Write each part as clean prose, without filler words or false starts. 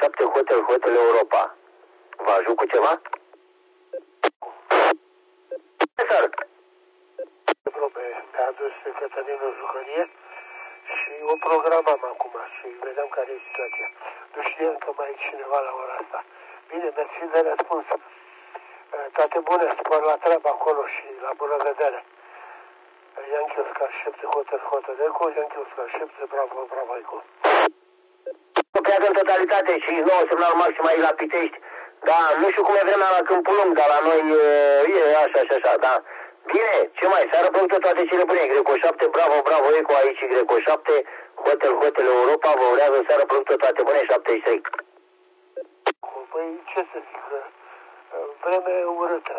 7 Hotel Europa. Vă ajut cu ceva? Mi-a adus Cătălinul jucărie și o programam acum și vedeam care e situația. Nu știam că mai e cineva la ora asta. Bine, mersi de răspuns. Toate bune, spor la treabă acolo și la bună vedere. Yankee Oscar 7 Hotel Eco, Yankee Oscar 7, bravo Eco. Pleacă în totalitate și 9 semnal maxim aici la Pitești. Da, nu știu cum e vremea la Câmpul Lung, dar la noi e așa, da. Bine, ce mai? Seară plăcută, toate cele bune. Greco 7, bravo Eco aici, Greco 7, Hotel Europa, vă urează seară plăcută, toate bune, 73. Păi, ce să zic, vreme urâtă,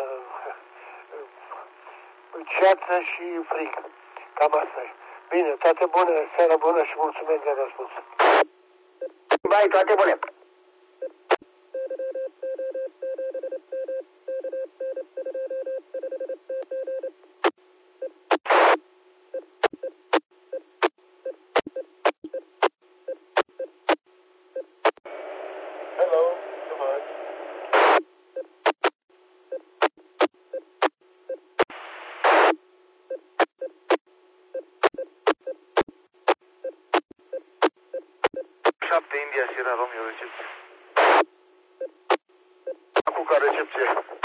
ceață și frig, cam asta e. Bine, toate bune, seară bună și mulțumesc de răspuns. Bai, toate bune. Hello, come on. India Sierra Romeo recepție. Cu care recepție?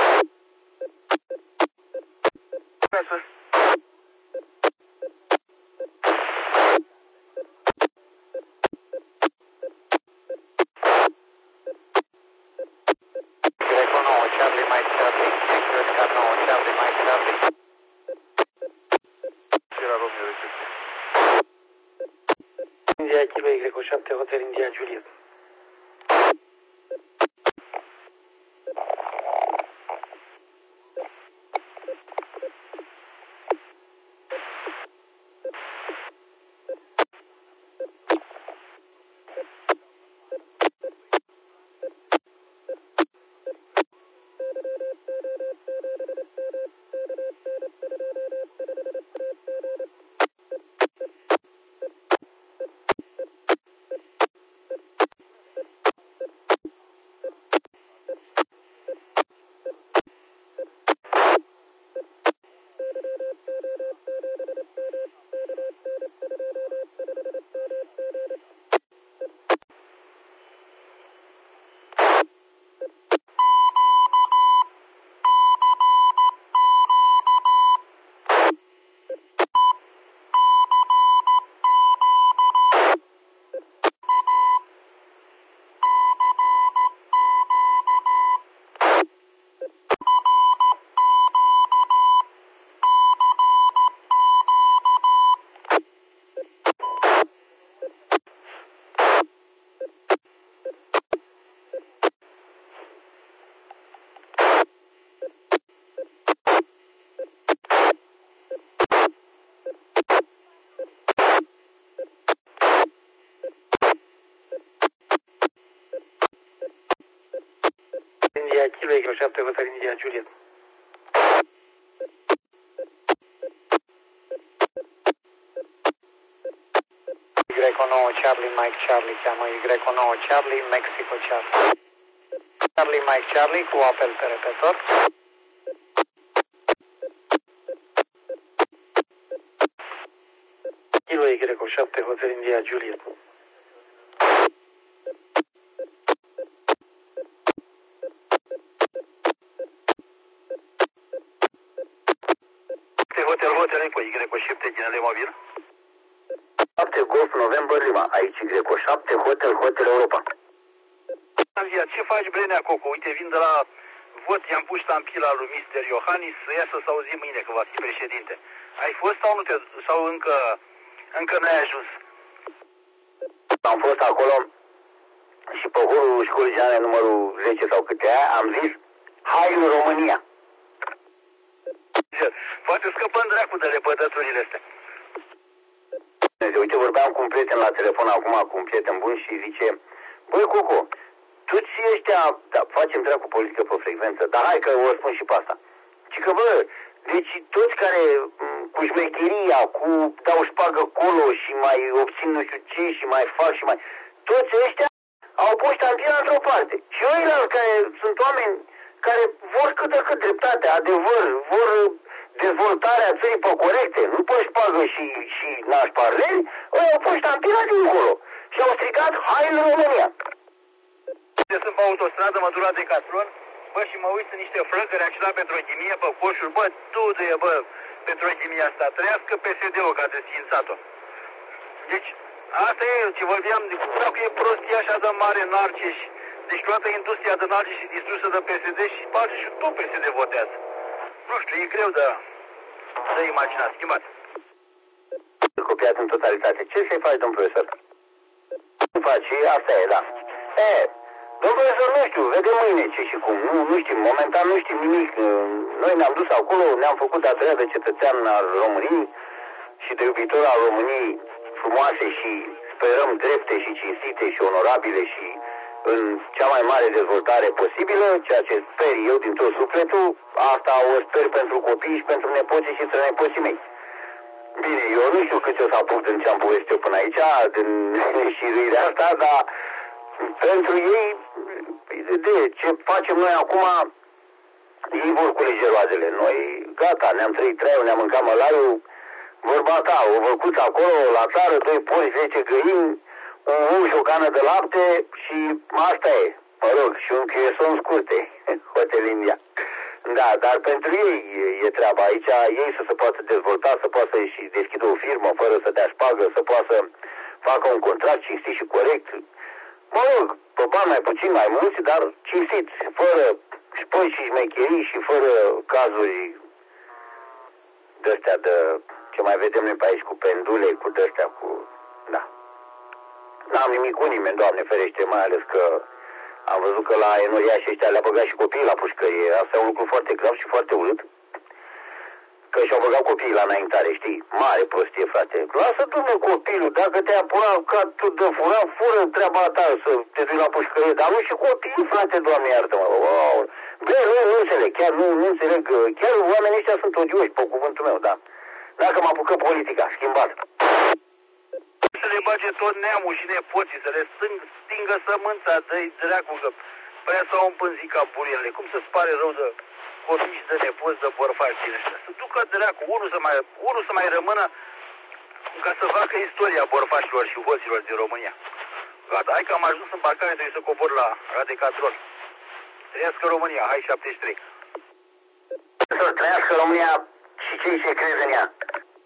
Casă. Greco 9, Charlie, Mike Charlie, Yankee Oscar 9, Charlie, Mike Charlie. Sierra Romeo recepție. India Kilo Greco 7 Hotel India Juliet. India Kilo Greco 7 Hotel India Juliet. Greco 9, Charlie, Mike Charlie, cheamă Greco 9, Charlie, Mexico Charlie. Charlie, Mike Charlie, cu apel pe repetor. Kilo Greco 7 Hotel India Juliet. Hotel Eco, Greco 7, ginele mobil. 7 Golf November Lima, aici Greco 7 Hotel Europa. Ce faci, Brenea Coco? Uite, vin de la vot, i-am pus ștampila lui Mr. Iohannis să iasă să auzim mâine că va fi președinte. Ai fost sau nu sau încă n-ai ajuns? Am fost acolo și pe holul școlii generale numărul 10 sau câte aia, am zis, hai în România. Poate scăpăm dracu de lepădăturile astea. Uite, vorbeam cu un prieten la telefon acum, cu un prieten bun și zice, băi, Coco, toți ăștia, da, facem dracu politică pe frecvență, dar hai că o spun și pe asta. Și că, bă, deci toți care cu șmecheria, cu dau șpagă colo și mai obțin nu știu ce și mai fac și mai... Toți ăștia au pus ștampila într-o parte. Și ăilalți care sunt oameni care vor cât de cât dreptate, adevăr, vor dezvoltarea țării pe corecte, nu pe șpagă și nașparleri, ăia au pus ștampila dincolo. Și au strigat, hai în România! Sunt pe autostradă, mă duc la Decathlon, bă, și mă uit în niște flăcări acela petrochimie pe coșuri, bă, dude, bă, petrochimia asta, trăiască PSD-ul că a desfințat-o. Deci, asta e ce vorbeam, dacă e prostia așa de mare în Argeș, deci toată industria din Argeș e distrusă de PSD și Argeș și tot PSD votează. Nu știu, e greu de imaginat, schimbat. Copiat în totalitate. Ce să-i faci, domn profesor? Nu faci, asta e, da. Domn profesor, nu știu, vedem mâine ce și cum. Nu știm, momentan nu știm nimic. Noi ne-am dus acolo, ne-am făcut datoria de cetățean al României și de iubitor al României frumoase și sperăm drepte și cinstite și onorabile și în cea mai mare dezvoltare posibilă, ceea ce sper eu din tot sufletul, asta o sper pentru copii și pentru nepoții și strănepoții mei. Bine, eu nu știu cât o să apuc din ce am povestit eu până aici, din șiruirea asta, dar pentru ei, ce facem noi acum, ei vor culege roadele. Noi, gata, ne-am trăit traiul, ne-am mâncat mălaiul, vorba ta, o văcuță acolo, la țară, 2 porci, 10 găini, un ou și o cană de lapte și asta e, mă rog, și un cuieson scurte, Hotel India. Da, dar pentru ei e treaba aici, ei să se poată dezvolta, să poată să-și deschidă o firmă fără să dea șpagă, să poată să facă un contract cinstit și corect. Mă rog, pe bani mai puțin, mai mulți, dar cinstit, fără șpăi și șmecherii și fără cazuri de-astea de ce mai vedem noi pe aici cu pendule, cu de-astea, cu... Da. N-am nimic cu nimeni, Doamne ferește, mai ales că am văzut că la enoriași ăștia le-a băgat și copiii la pușcărie. Asta e un lucru foarte grav și foarte urât. Că și-au băgat copiii la înaintare, știi? Mare prostie, frate. Lasă, dumne, copilul, dacă te-ai apurat ca tu de furat, fură treaba ta să te duci la pușcărie. Dar nu și copiii, frate, Doamne, iartă-mă. Wow. Bă, nu înțeleg, chiar nu înțeleg. Chiar oamenii ăștia sunt odioși, pe cuvântul meu, da. Dacă mă apucă politica, schimbat. Să le bage tot neamul și nepoții, să le stingă sămânța, dă-i dracu, că prea s-au împânzit ca burilele. Cum să-ți pare rău de copii și de nepoți, de borfași din ăștia? Să ducă dracu, unul să mai rămână ca să facă istoria borfașilor și hoților din România. Gata, hai că am ajuns în parcare, trebuie să cobor la Decathlon. Trăiască România, hai 73. Să trăiască România și cei ce crezi în ea.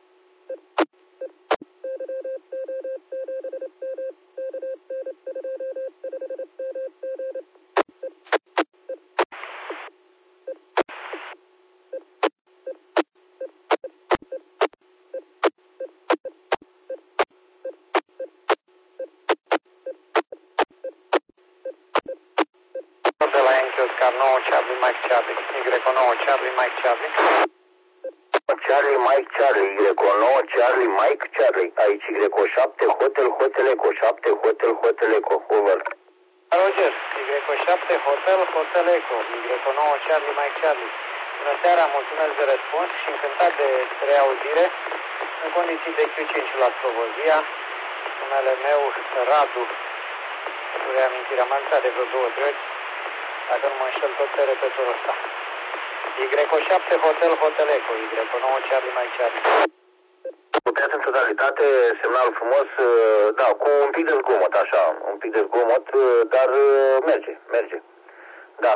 Oscar 9 Charlie Mike Charlie, Y9 Charlie Mike Charlie. Charlie Mike Charlie, Y9 Charlie Mike Charlie. Aici Y7 Hotel Eco, 7 Hotel Eco, over. Roger, Y7 Hotel Eco, Y9 Charlie Mike Charlie. Bună seara, mulțumesc de răspuns și încântat de reauzire în condiții de Q5 la Slovozia. Numele meu, Radu, cu reamintirea am anunțat de vreo 2-3 ori. Dacă nu mă înșel, tot pe repetorul ăsta. Y7 Hotel Eco, Y9 Charlie Mike Charlie. Copiat în totalitate, semnal frumos, da, cu un pic de zgomot, așa, un pic de zgomot, dar merge, da.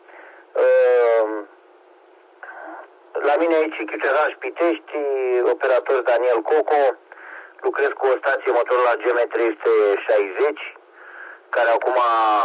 La mine aici, Chiceran Pitești, operator Daniel Coco, lucrez cu o stație motor la GM360, care acum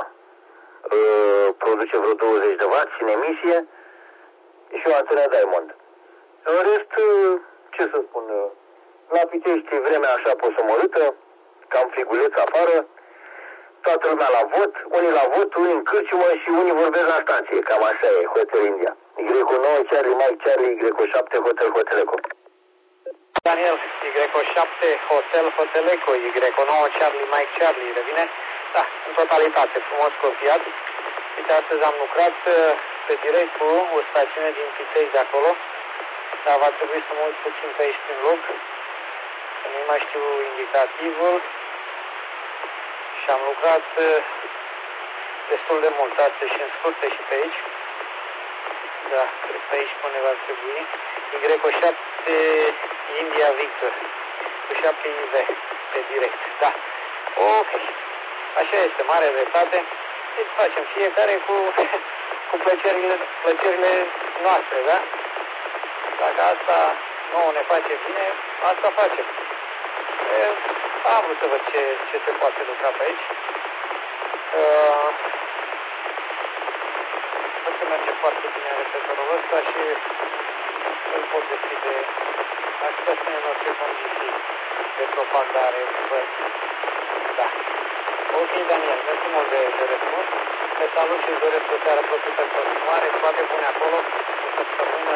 produce vreo 20 de W în emisie și o antenă Diamond. În rest, ce să spun, la Pitești vremea așa posomorâtă, cam friguleț afară, toată lumea la vot, unii la vot, unii în cârciumă și unii vorbesc la stație, cam așa e, Hotel India. Y9 Charlie Mike Charlie, Y7 Hotel Eco. Daniel, Y7 Hotel Eco, Y9 Charlie Mike Charlie, revine? Da, în totalitate, frumos copiat. Uite, astăzi am lucrat pe direct cu o stațiune din Pitești de acolo, dar va trebui să mă uit puțin pe aici prin loc, că nu mai știu indicativul. Și am lucrat destul de mult, astea și în scurte și pe aici. Da, cred că aici până va trebui. Y7 India Victor. Cu 7 IV pe direct. Da. Ok. Așa este, mare dreptate. Deci facem fiecare cu plăcerile noastre, da? Dacă asta nouă ne face bine, asta facem. Am vrut să văd ce se poate lucra pe aici. Văd că merge foarte bine repetorul ăsta și îl pot deschide. Astea sunt noastre condiții de propagare. Da. Ok, Daniel, mersi mult de răspuns. Te salut și îți doresc o seară plăcută în continuare. Toate bune acolo. O săptămână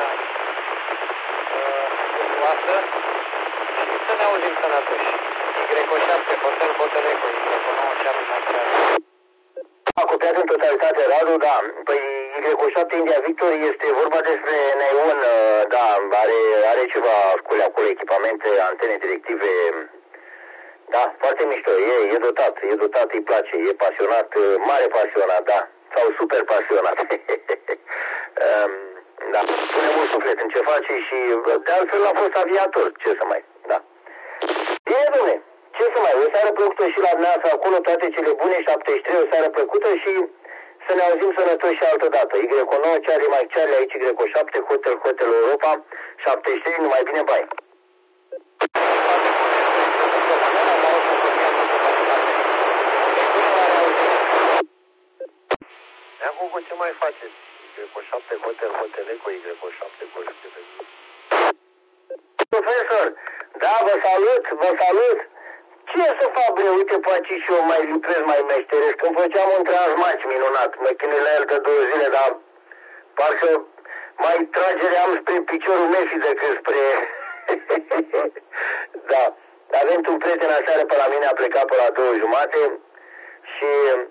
frumoasă. Și să ne auzim sănătoși. Y7, Hotel Eco, Y9, cea mai mare. A copiat în totalitate, Radu, da. Păi Y7 India Victor este vorba despre Neon, da, are ceva acolo, echipamente, antene directive. Da, foarte mișto, e dotat, îi place, e pasionat, mare pasionat, da, sau super pasionat. Da, pune mult suflet în ce face și de altfel a fost aviator, ce să mai, da. Bine, dom'le, ce să mai, o seară plăcută și la dumneavoastră acolo, toate cele bune, 73, o seară plăcută și să ne auzim sănătoși și altă dată. Y9, Charlie Mike Charlie, aici Y7, Hotel Europa, 73, numai bine, bai. Cu ce mai faceți? Y7 Hotel Eco, Y7 Golf. Profesor, da, vă salut. Ce să fac, bre, uite, poate și eu mai lucrez, mai meșteresc. Când făceam un transmaci minunat, mă chinui la el de 2 zile, dar parcă mai tragere am spre piciorul Messi decât spre... Da, avem un prieten aseară pe la mine, a plecat pe la 2:30 și...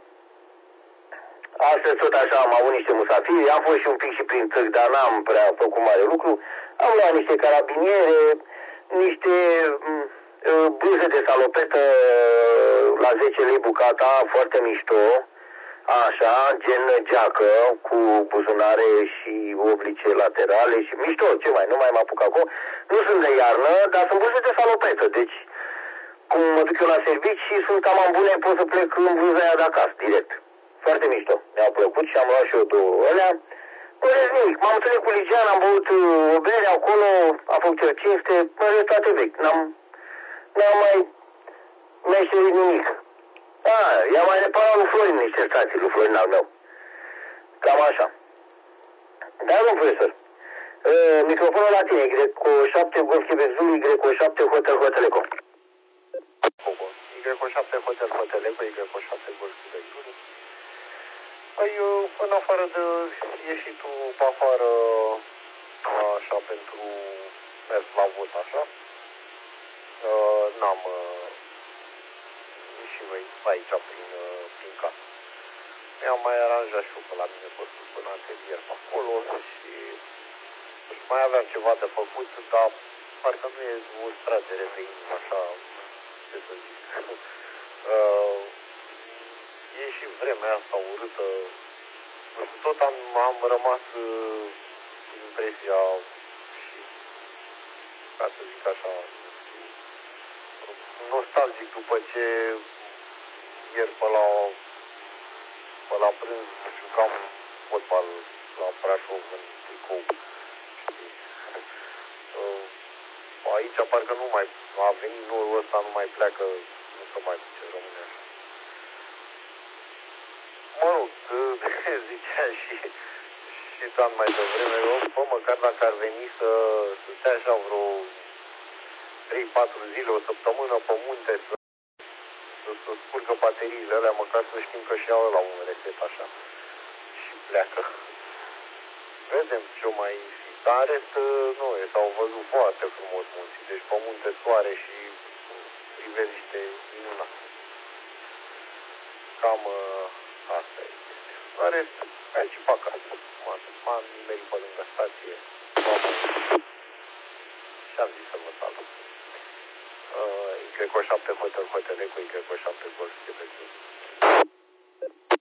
Astăzi tot așa am avut niște musafiri, am fost și un pic și prin țări, dar n-am prea făcut mare lucru. Am luat niște carabiniere, niște bluze de salopetă la 10 lei bucata, foarte mișto, așa, gen geacă, cu buzunare și oblice laterale și mișto, ce mai, nu mai mă apuc acum. Nu sunt de iarnă, dar sunt bluze de salopetă, deci cum mă duc eu la servici și sunt cam bune, pot să plec în bluza aia de acasă, direct. Foarte mișto. Mi-au plăcut și am luat și eu 2 alea. Nu rest nimic. M-am întâlnit cu Ligian, am băut o bere acolo, a făcut el cinste, mă rest toate vechi. N-am mai meșterit nimic. I-am mai reparat lui Florin niște stații, lui Florin al meu. Cam așa. Da, domn profesor. Microfonul la tine, Y7 Golf Quebec Zulu, Y7 Hotel Eco. Y7 Hotel Eco, Y7 Golf Quebec Zulu. Păi, în afară de ieșitul pe afară, așa, pentru mers la vot, așa, n-am ieșit noi aici prin casă. Mi-am mai aranjat și eu pe la mine postul până atelier pe acolo și mai aveam ceva de făcut, dar parcă nu e o stragere pe inimă, așa, ce să zic. E și vremea asta urâtă. Nu știu, tot am rămas cu impresia și, ca să zic așa, nostalgic după ce ieri pe la prânz jucam fotbal la Brașov în tricou. Aici parcă nu mai a venit norul ăsta, nu mai pleacă, nu se mai duce România. Mă rog, zicea și Dan mai devreme, bă, măcar dacă ar veni să stea așa vreo 3-4 zile, o săptămână pe munte, să spurgă bateriile alea, măcar să știm că și au la un reset așa și pleacă. Vedem ce mai fi. Dar în rest, nu, s-au văzut foarte frumos munții, deci pe munte soare și priveliște minunate. Cam asta e. În rest, aici pe acasă. M-am nimerit pe lângă stație. Și am zis să vă salut. Y7 Hotel Eco, Y7 Golf Quebec.